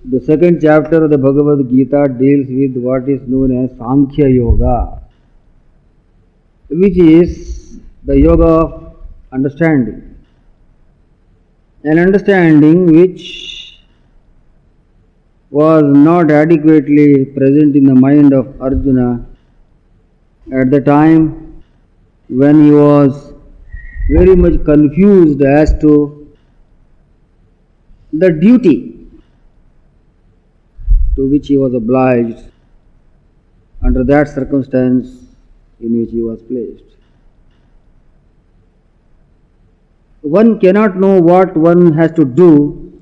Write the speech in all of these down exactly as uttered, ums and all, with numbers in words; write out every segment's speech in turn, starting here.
The second chapter of the Bhagavad Gita deals with what is known as Sankhya Yoga, which is the yoga of understanding. An understanding which was not adequately present in the mind of Arjuna at the time when he was very much confused as to the duty to which he was obliged under that circumstance in which he was placed. One cannot know what one has to do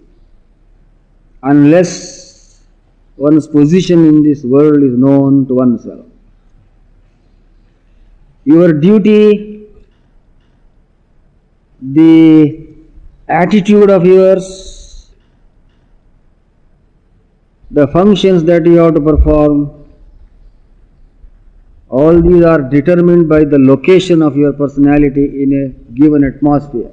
unless one's position in this world is known to oneself. Your duty, the attitude of yours, the functions that you have to perform, all these are determined by the location of your personality in a given atmosphere.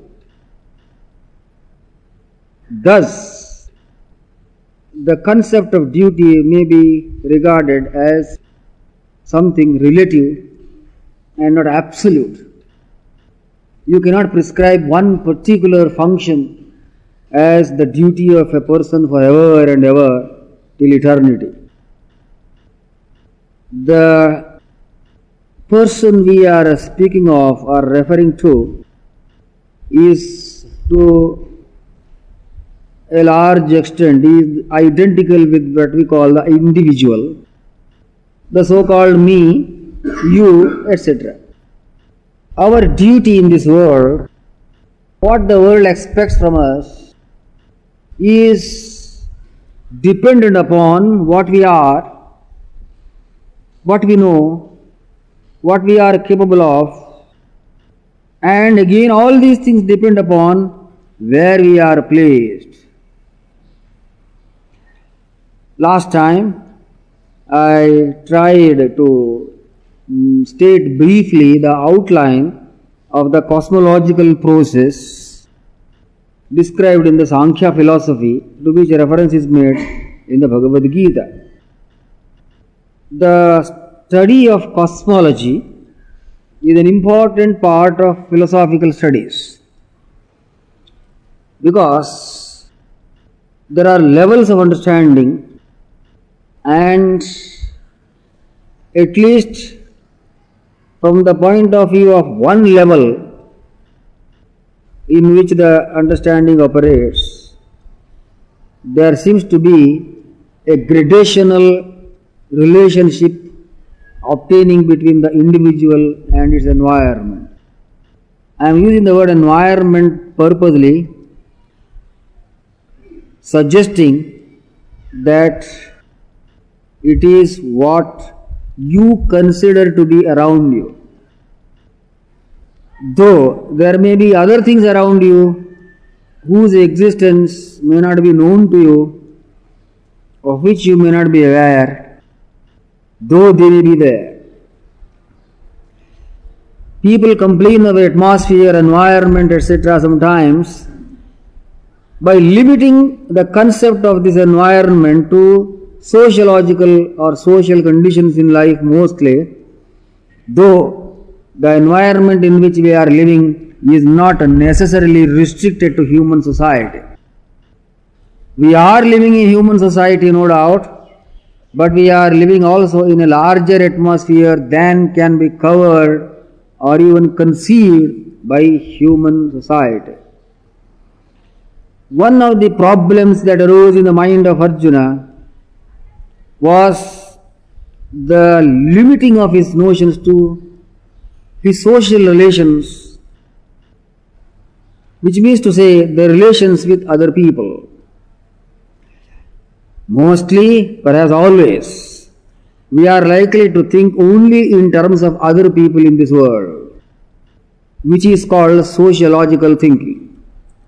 Thus, the concept of duty may be regarded as something relative and not absolute. You cannot prescribe one particular function as the duty of a person forever and ever till eternity. The person we are speaking of or referring to is to a large extent is identical with what we call the individual, the so-called me, you, et cetera. Our duty in this world, what the world expects from us, is dependent upon what we are, what we know, what we are capable of, and again all these things depend upon where we are placed. Last time I tried to state briefly the outline of the cosmological process described in the Sankhya philosophy, to which reference is made in the Bhagavad Gita. The study of cosmology is an important part of philosophical studies because there are levels of understanding, and at least from the point of view of one level in which the understanding operates, there seems to be a gradational relationship obtaining between the individual and its environment. I am using the word environment purposely, suggesting that it is what you consider to be around you. Though there may be other things around you whose existence may not be known to you, of which you may not be aware, though they may be there. People complain of atmosphere, environment, et cetera sometimes by limiting the concept of this environment to sociological or social conditions in life mostly, though the environment in which we are living is not necessarily restricted to human society. We are living in human society, no doubt, but we are living also in a larger atmosphere than can be covered or even conceived by human society. One of the problems that arose in the mind of Arjuna was the limiting of his notions to his social relations, which means to say the relations with other people. Mostly, perhaps always, we are likely to think only in terms of other people in this world, which is called sociological thinking.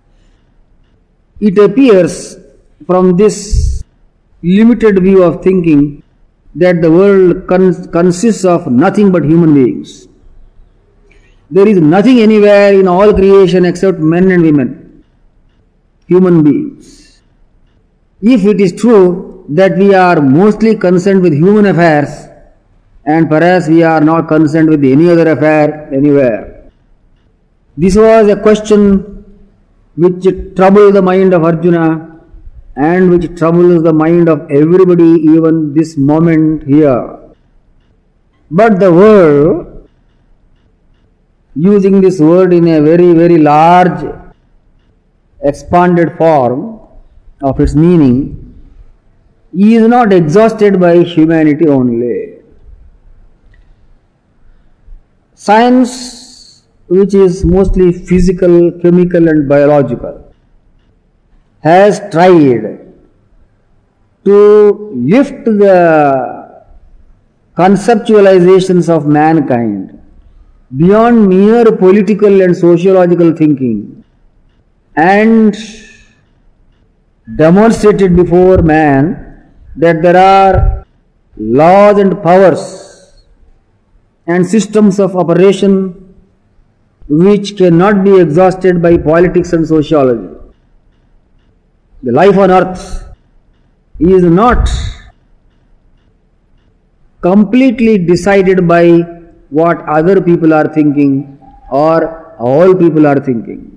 It appears from this limited view of thinking that the world cons- consists of nothing but human beings. There is nothing anywhere in all creation except men and women, human beings. if it is true that we are mostly concerned with human affairs and perhaps we are not concerned with any other affair anywhere. This was a question which troubled the mind of Arjuna and which troubles the mind of everybody even this moment here. But the world, using this word in a very, very large, expanded form of its meaning, is not exhausted by humanity only. Science, which is mostly physical, chemical and biological, has tried to lift the conceptualizations of mankind beyond mere political and sociological thinking and demonstrated before man that there are laws and powers and systems of operation which cannot be exhausted by politics and sociology. The life on earth is not completely decided by what other people are thinking or all people are thinking.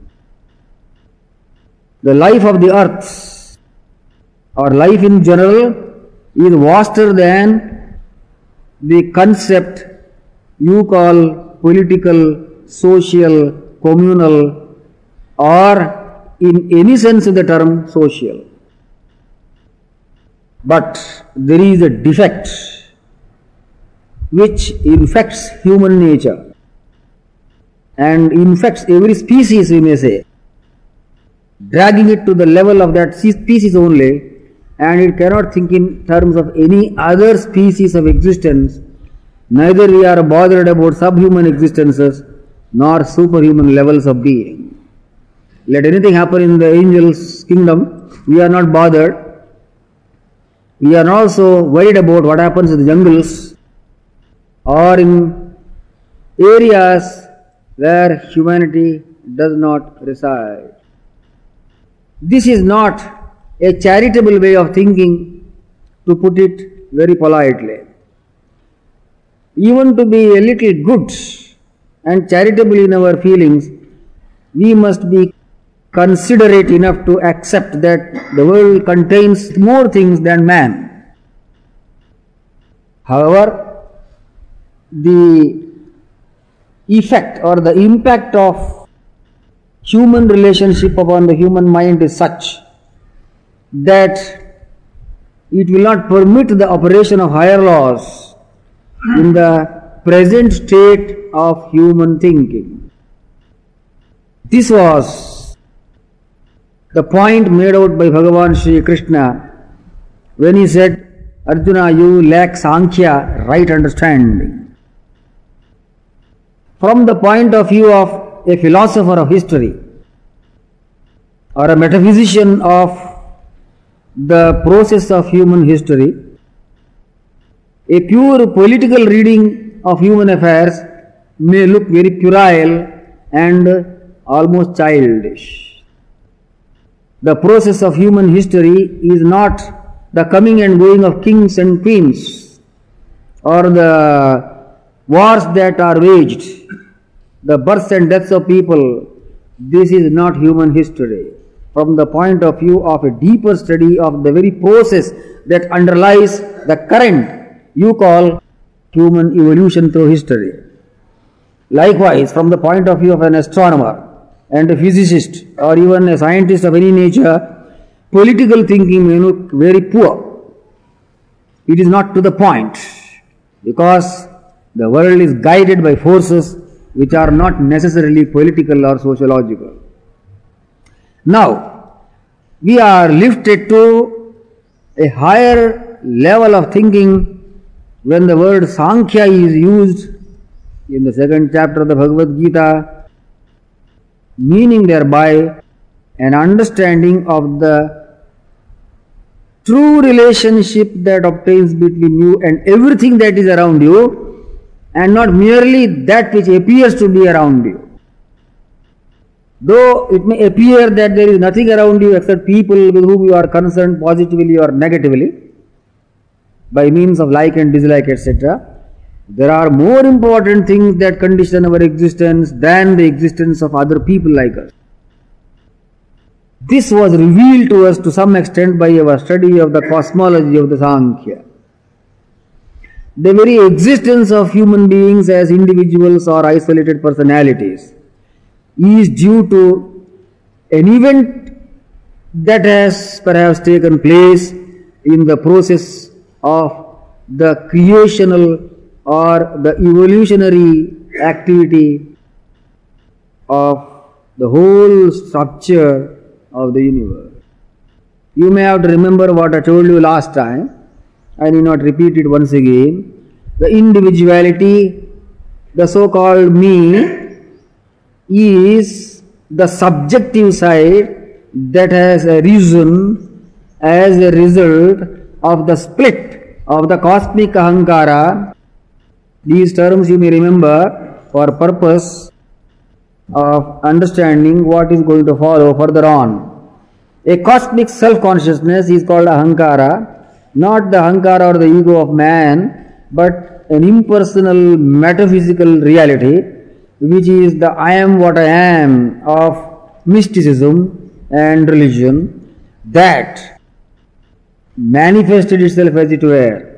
The life of the earth or life in general is vaster than the concept you call political, social, communal or in any sense of the term social. But there is a defect which infects human nature and infects every species, we may say, dragging it to the level of that species only, and it cannot think in terms of any other species of existence. Neither we are bothered about subhuman existences nor superhuman levels of being. Let anything happen in the angels' kingdom, we are not bothered. We are also worried about what happens in the jungles or in areas where humanity does not reside. This is not a charitable way of thinking, to put it very politely. Even to be a little good and charitable in our feelings, we must be considerate enough to accept that the world contains more things than man. However, the effect or the impact of human relationship upon the human mind is such that it will not permit the operation of higher laws in the present state of human thinking. This was the point made out by Bhagavan Sri Krishna when he said, Arjuna, you lack Sankhya, right understanding. From the point of view of a philosopher of history or a metaphysician of the process of human history, a pure political reading of human affairs may look very puerile and almost childish. The process of human history is not the coming and going of kings and queens or the wars that are waged, the births and deaths of people. This is not human history. From the point of view of a deeper study of the very process that underlies the current you call human evolution through history. Likewise, from the point of view of an astronomer and a physicist or even a scientist of any nature, political thinking may look very poor. It is not to the point because the world is guided by forces which are not necessarily political or sociological. Now, we are lifted to a higher level of thinking when the word Sankhya is used in the second chapter of the Bhagavad Gita, meaning thereby an understanding of the true relationship that obtains between you and everything that is around you, and not merely that which appears to be around you. Though it may appear that there is nothing around you except people with whom you are concerned positively or negatively, by means of like and dislike, et cetera, there are more important things that condition our existence than the existence of other people like us. This was revealed to us to some extent by our study of the cosmology of the Sankhya. The very existence of human beings as individuals or isolated personalities is due to an event that has perhaps taken place in the process of the creational or the evolutionary activity of the whole structure of the universe. You may have to remember what I told you last time. I need not repeat it once again. The individuality, the so-called me, is the subjective side that has arisen as a result of the split of the cosmic ahankara. These terms you may remember for purpose of understanding what is going to follow further on. A cosmic self-consciousness is called ahankara, not the ahankara or the ego of man, but an impersonal metaphysical reality, which is the I am what I am of mysticism and religion, that manifested itself, as it were,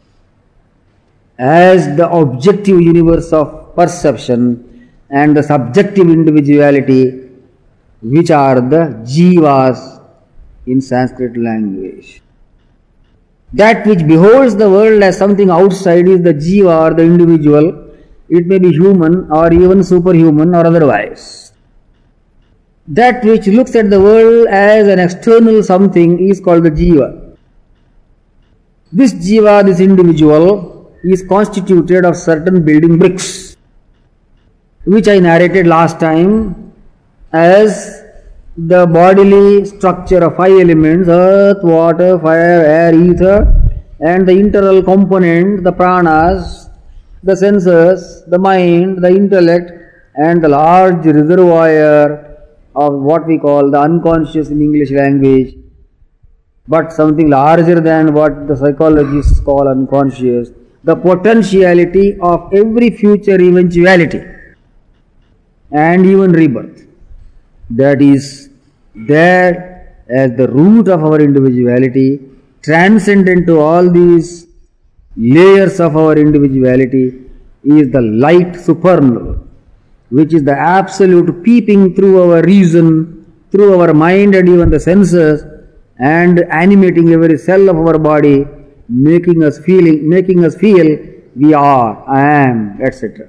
as the objective universe of perception and the subjective individuality, which are the jivas in Sanskrit language. That which beholds the world as something outside is the jiva or the individual. It may be human or even superhuman or otherwise. That which looks at the world as an external something is called the jiva. This jiva, this individual, is constituted of certain building bricks, which I narrated last time as the bodily structure of five elements: earth, water, fire, air, ether, and the internal component, the pranas, the senses, the mind, the intellect, and the large reservoir of what we call the unconscious in English language, but something larger than what the psychologists call unconscious, the potentiality of every future eventuality and even rebirth. That is there as the root of our individuality, transcendent to all these layers of our individuality, is the light supernal, which is the absolute peeping through our reason, through our mind and even the senses, and animating every cell of our body, making us feeling, making us feel we are, I am, et cetera.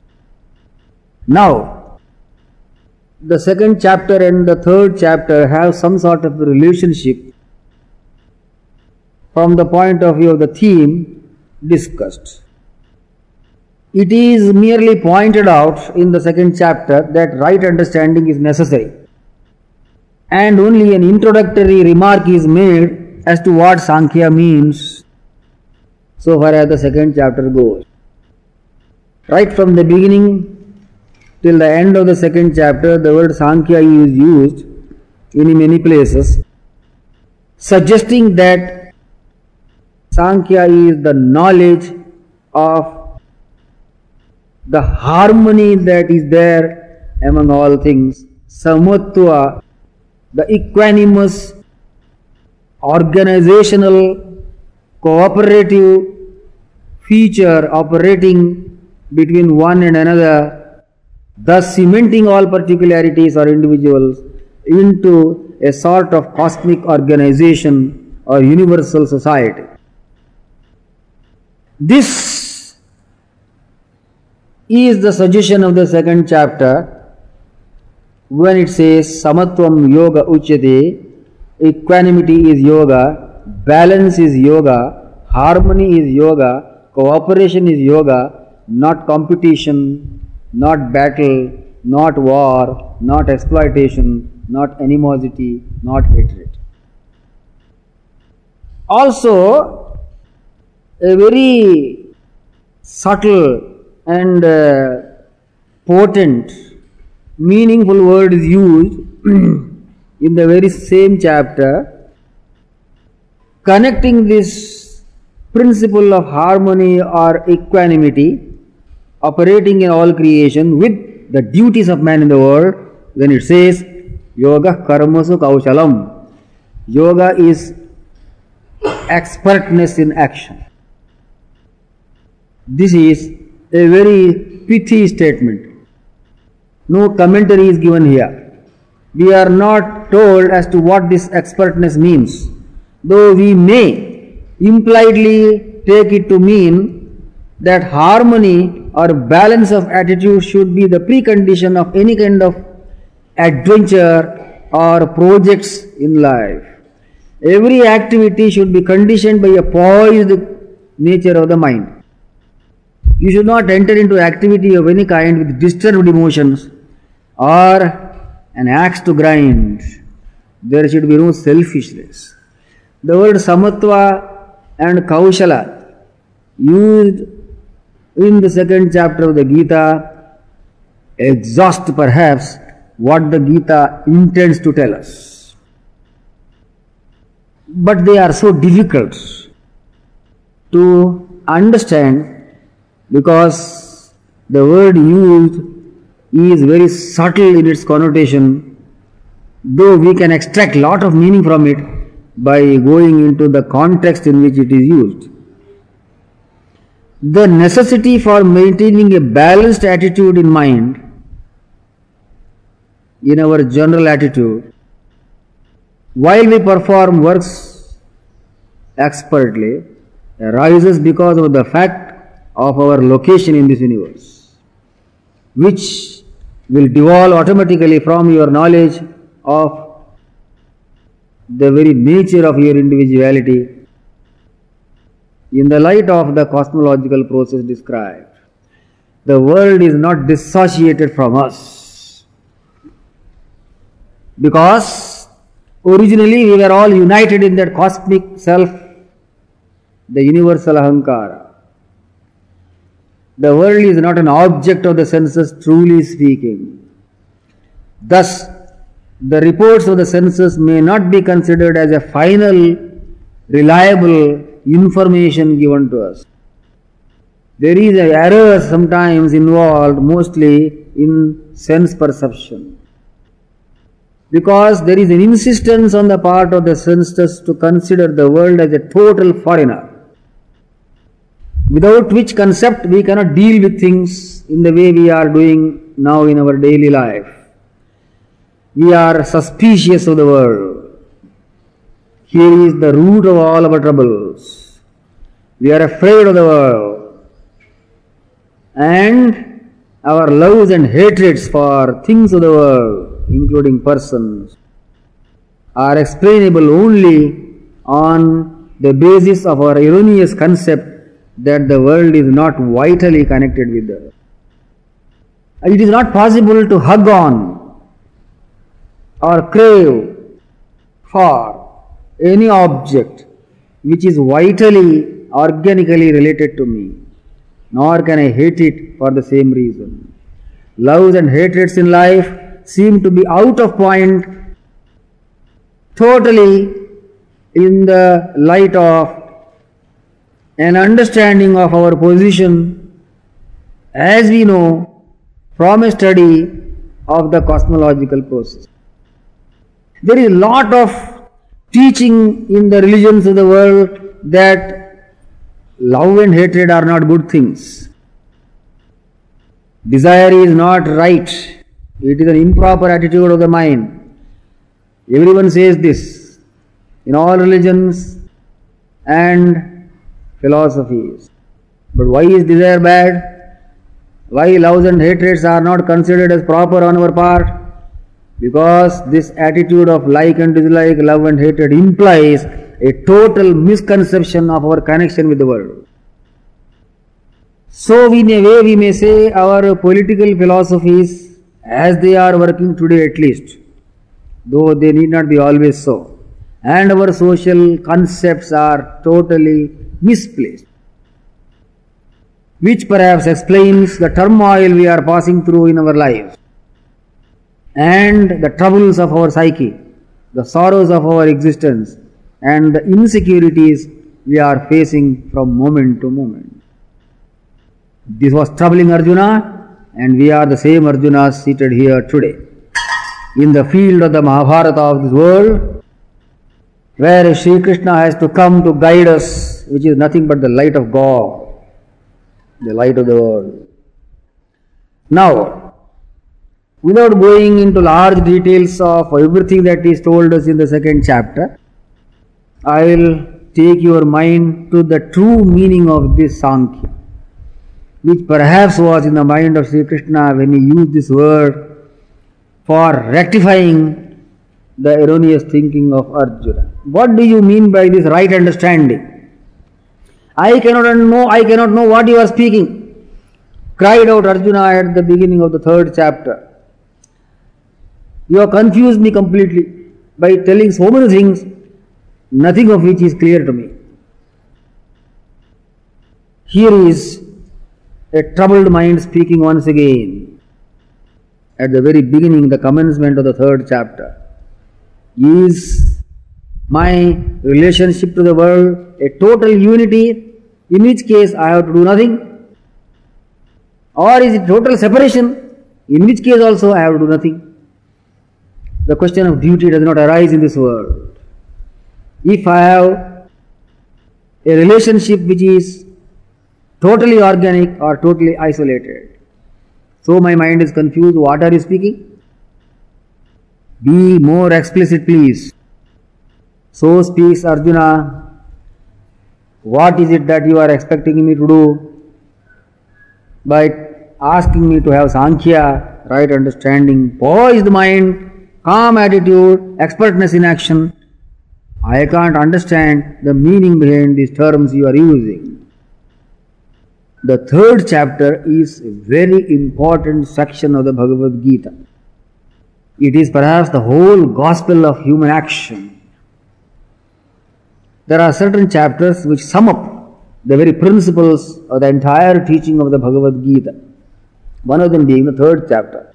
Now, the second chapter and the third chapter have some sort of relationship from the point of view of the theme discussed. It is merely pointed out in the second chapter that right understanding is necessary, and only an introductory remark is made as to what Sankhya means so far as the second chapter goes. Right from the beginning till the end of the second chapter, the word Sankhya is used in many places, suggesting that Sankhya is the knowledge of the harmony that is there among all things, samatva, the equanimous, organizational, cooperative feature operating between one and another, thus cementing all particularities or individuals into a sort of cosmic organization or universal society. This is the suggestion of the second chapter when it says Samatvam Yoga Uchyate, equanimity is yoga, balance is yoga, harmony is yoga, cooperation is yoga, not competition, not battle, not war, not exploitation, not animosity, not hatred. Also, a very subtle and uh, potent meaningful word is used in the very same chapter, connecting this principle of harmony or equanimity operating in all creation with the duties of man in the world, when it says yoga karmasu kaushalam. Yoga is expertness in action. This is a very pithy statement. No commentary is given here. We are not told as to what this expertness means, though we may impliedly take it to mean that harmony or balance of attitude should be the precondition of any kind of adventure or projects in life. Every activity should be conditioned by a poised nature of the mind. You should not enter into activity of any kind with disturbed emotions or an axe to grind. There should be no selfishness. The word samatva and kaushala used in the second chapter of the Gita exhaust perhaps what the Gita intends to tell us. But they are so difficult to understand because the word used is very subtle in its connotation, though we can extract lot of meaning from it by going into the context in which it is used. The necessity for maintaining a balanced attitude in mind, in our general attitude, while we perform works expertly, arises because of the fact of our location in this universe, which will devolve automatically from your knowledge of the very nature of your individuality in the light of the cosmological process described. The world is not dissociated from us because originally we were all united in that cosmic self, the universal Ahankara. The world is not an object of the senses, truly speaking. Thus, the reports of the senses may not be considered as a final, reliable information given to us. There is an error sometimes involved, mostly in sense perception. Because there is an insistence on the part of the senses to consider the world as a total foreigner, without which concept we cannot deal with things in the way we are doing now in our daily life. We are suspicious of the world. Here is the root of all our troubles. We are afraid of the world. And our loves and hatreds for things of the world, including persons, are explainable only on the basis of our erroneous concept that the world is not vitally connected with us. It is not possible to hug on or crave for any object which is vitally, organically related to me, nor can I hate it for the same reason. Loves and hatreds in life seem to be out of point, totally in the light of an understanding of our position, as we know from a study of the cosmological process. There is a lot of teaching in the religions of the world that love and hatred are not good things. Desire is not right. It is an improper attitude of the mind. Everyone says this in all religions and philosophies. But why is desire bad? Why loves and hatreds are not considered as proper on our part? Because this attitude of like and dislike, love and hatred implies a total misconception of our connection with the world. So in a way we may say our political philosophies, as they are working today at least, though they need not be always so, and our social concepts are totally misplaced, which perhaps explains the turmoil we are passing through in our lives. and the troubles of our psyche, the sorrows of our existence, and the insecurities we are facing from moment to moment. This was troubling Arjuna, and we are the same Arjunas seated here today. In the field of the Mahabharata of this world, where Sri Krishna has to come to guide us, which is nothing but the light of God, the light of the world. Now, without going into large details of everything that is told us in the second chapter, I will take your mind to the true meaning of this Sankhya, which perhaps was in the mind of Sri Krishna when he used this word for rectifying the erroneous thinking of Arjuna. What do you mean by this right understanding? I cannot know, I cannot know what you are speaking, cried out Arjuna at the beginning of the third chapter. You have confused me completely by telling so many things, nothing of which is clear to me. Here is a troubled mind speaking once again at the very beginning, the commencement of the third chapter. Is my relationship to the world a total unity, in which case I have to do nothing? Or is it total separation, in which case also I have to do nothing? The question of duty does not arise in this world. If I have a relationship which is totally organic or totally isolated, so my mind is confused, what are you speaking? Be more explicit, please. So speaks Arjuna. What is it that you are expecting me to do by asking me to have Sankhya, right understanding, poised mind, calm attitude, expertness in action? I can't understand the meaning behind these terms you are using. The third chapter is a very important section of the Bhagavad Gita. It is perhaps the whole gospel of human action. There are certain chapters which sum up the very principles of the entire teaching of the Bhagavad Gita. One of them being the third chapter.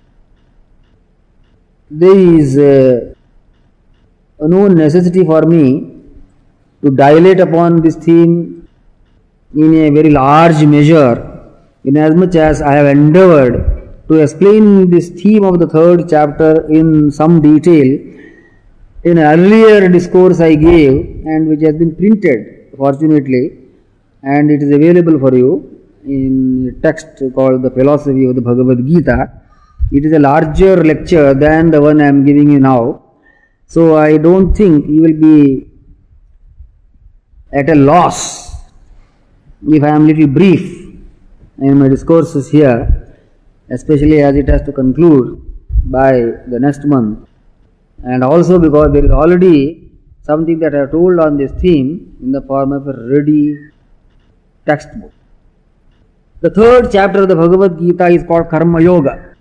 There is uh, no necessity for me to dilate upon this theme in a very large measure, inasmuch as I have endeavored to explain this theme of the third chapter in some detail in an earlier discourse I gave, and which has been printed, fortunately, and it is available for you in a text called The Philosophy of the Bhagavad Gita. It is a larger lecture than the one I am giving you now, so I don't think you will be at a loss if I am little brief in my discourses here, especially as it has to conclude by the next month, and also because there is already something that I have told on this theme in the form of a ready textbook. The third chapter of the Bhagavad Gita is called Karma Yoga,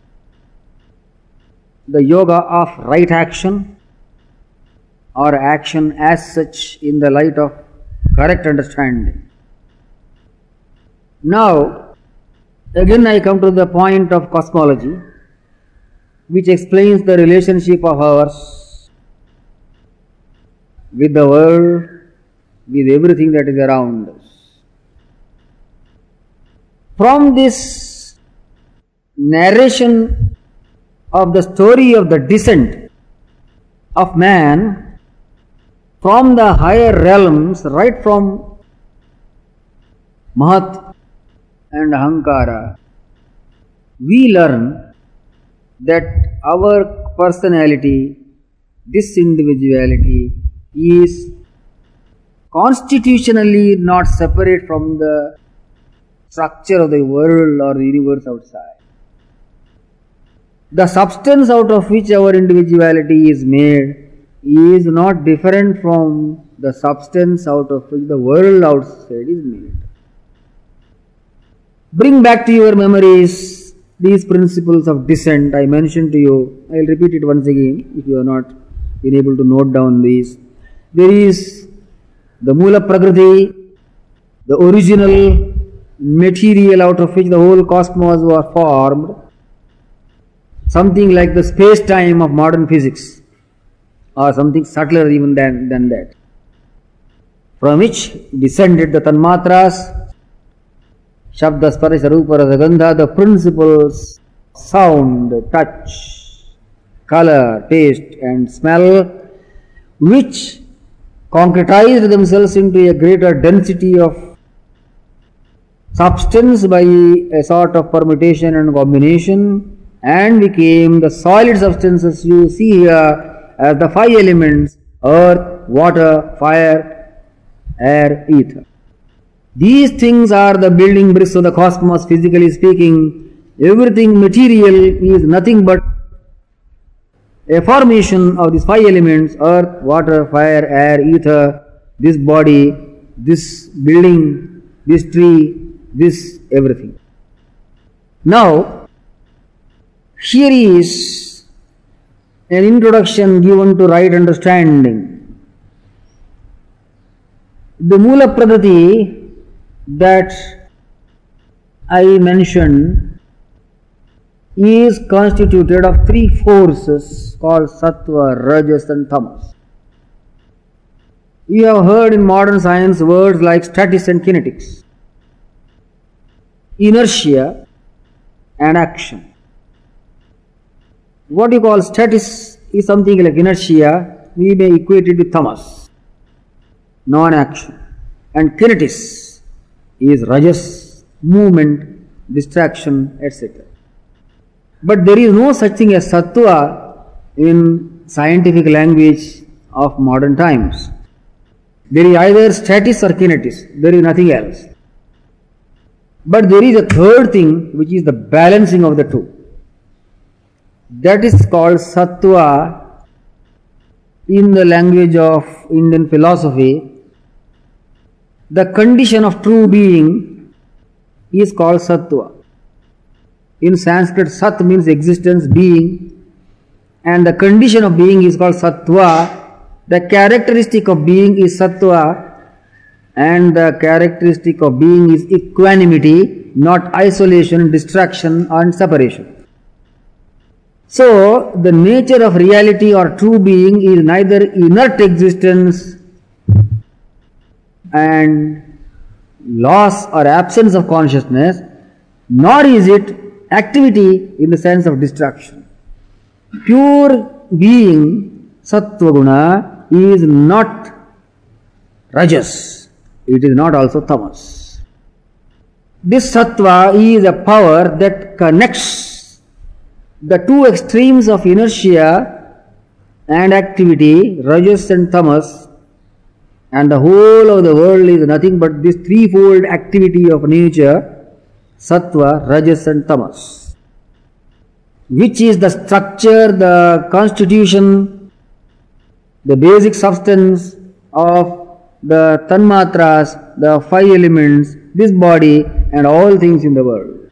the yoga of right action or action as such in the light of correct understanding. Now, again I come to the point of cosmology, which explains the relationship of ours with the world, with everything that is around us. From this narration of the story of the descent of man from the higher realms, right from Mahat and Ahankara, we learn that our personality, this individuality, is constitutionally not separate from the structure of the world or the universe outside. The substance out of which our individuality is made is not different from the substance out of which the world outside is made. Bring back to your memories these principles of descent I mentioned to you. I will repeat it once again if you have not been able to note down these. There is the Mula Prakriti, the original material out of which the whole cosmos was formed. something like the space-time of modern physics, or something subtler even than, than that, from which descended the tanmatras, shabda, sparasha, rupa, rasa, gandha, the principles sound, touch, color, taste and smell, which concretized themselves into a greater density of substance by a sort of permutation and combination, and became the solid substances you see here as the five elements: earth, water, fire, air, ether. These things are the building bricks of the cosmos, physically speaking. Everything material is nothing but a formation of these five elements: earth, water, fire, air, ether, this body, this building, this tree, this everything. Now, here is an introduction given to right understanding. The Mula Pradhati that I mentioned is constituted of three forces called Sattva, Rajas and Tamas. You have heard in modern science words like statics and kinetics, inertia and action. What you call statics is something like inertia, we may equate it with tamas, non-action. And kinetics is rajas, movement, distraction, et cetera. But there is no such thing as sattva in scientific language of modern times. There is either statics or kinetics, there is nothing else. But there is a third thing which is the balancing of the two. That is called sattva in the language of Indian philosophy. The condition of true being is called sattva. In Sanskrit, sat means existence, being, and the condition of being is called sattva. The characteristic of being is sattva, and the characteristic of being is equanimity, not isolation, distraction and separation. So, the nature of reality or true being is neither inert existence and loss or absence of consciousness, nor is it activity in the sense of distraction. Pure being, sattva guna, is not rajas, it is not also tamas. This sattva is a power that connects the two extremes of inertia and activity, rajas and tamas, and the whole of the world is nothing but this threefold activity of nature, sattva, rajas and tamas, which is the structure, the constitution, the basic substance of the tanmatras, the five elements, this body and all things in the world.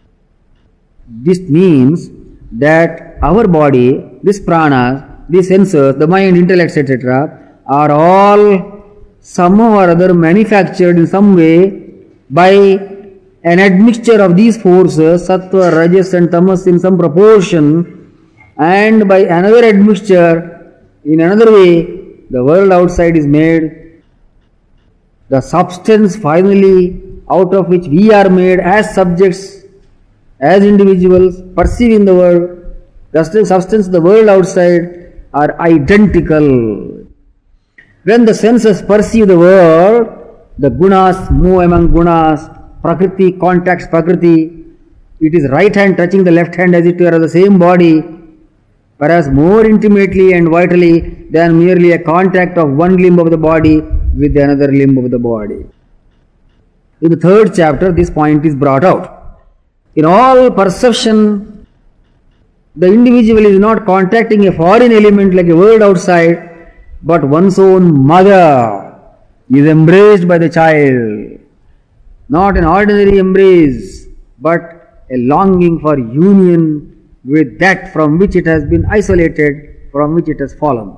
This means that our body, this pranas, these sensors, the mind, intellect, et cetera, are all somehow or other manufactured in some way by an admixture of these forces, sattva, rajas and tamas in some proportion, and by another admixture in another way, the world outside is made. The substance finally out of which we are made as subjects, as individuals perceiving the world, the substance of the world outside are identical. When the senses perceive the world, the gunas move among gunas, prakriti contacts prakriti, it is right hand touching the left hand as it were of the same body, perhaps more intimately and vitally than merely a contact of one limb of the body with another limb of the body. In the third chapter, this point is brought out. In all perception, the individual is not contacting a foreign element like a world outside, but one's own mother is embraced by the child. Not an ordinary embrace, but a longing for union with that from which it has been isolated, from which it has fallen.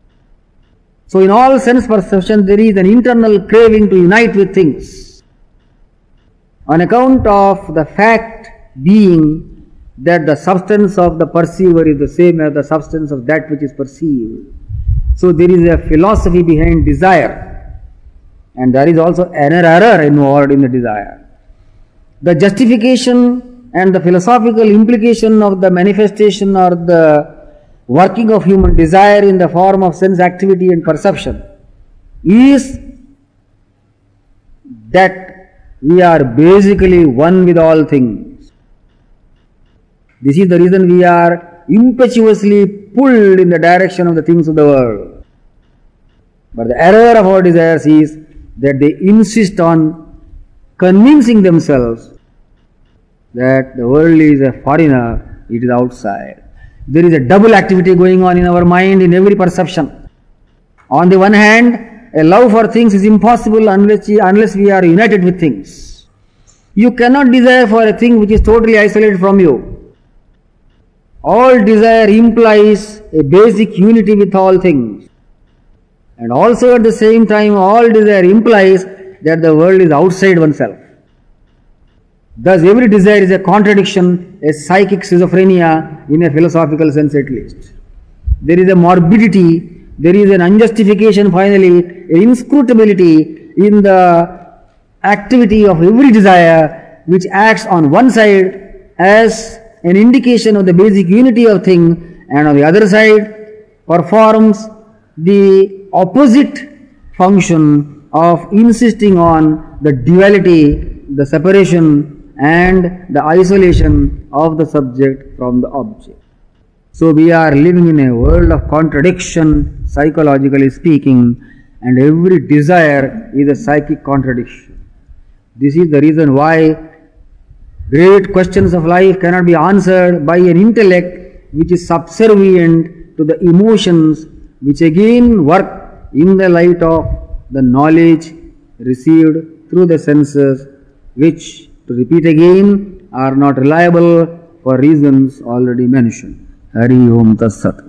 So in all sense perception, there is an internal craving to unite with things. On account of the fact being that the substance of the perceiver is the same as the substance of that which is perceived. So there is a philosophy behind desire, and there is also an error involved in the desire. The justification and the philosophical implication of the manifestation or the working of human desire in the form of sense activity and perception is that we are basically one with all things. This is the reason we are impetuously pulled in the direction of the things of the world. But the error of our desires is that they insist on convincing themselves that the world is a foreigner, it is outside. There is a double activity going on in our mind in every perception. On the one hand, a love for things is impossible unless we, unless we are united with things. You cannot desire for a thing which is totally isolated from you. All desire implies a basic unity with all things. And also at the same time, all desire implies that the world is outside oneself. Thus, every desire is a contradiction, a psychic schizophrenia in a philosophical sense at least. There is a morbidity, there is an unjustification finally, an inscrutability in the activity of every desire which acts on one side as an indication of the basic unity of thing, and on the other side performs the opposite function of insisting on the duality, the separation and the isolation of the subject from the object. So we are living in a world of contradiction, psychologically speaking, and every desire is a psychic contradiction. This is the reason why great questions of life cannot be answered by an intellect which is subservient to the emotions, which again work in the light of the knowledge received through the senses, which, to repeat again, are not reliable for reasons already mentioned. Hari Om Tat Sat.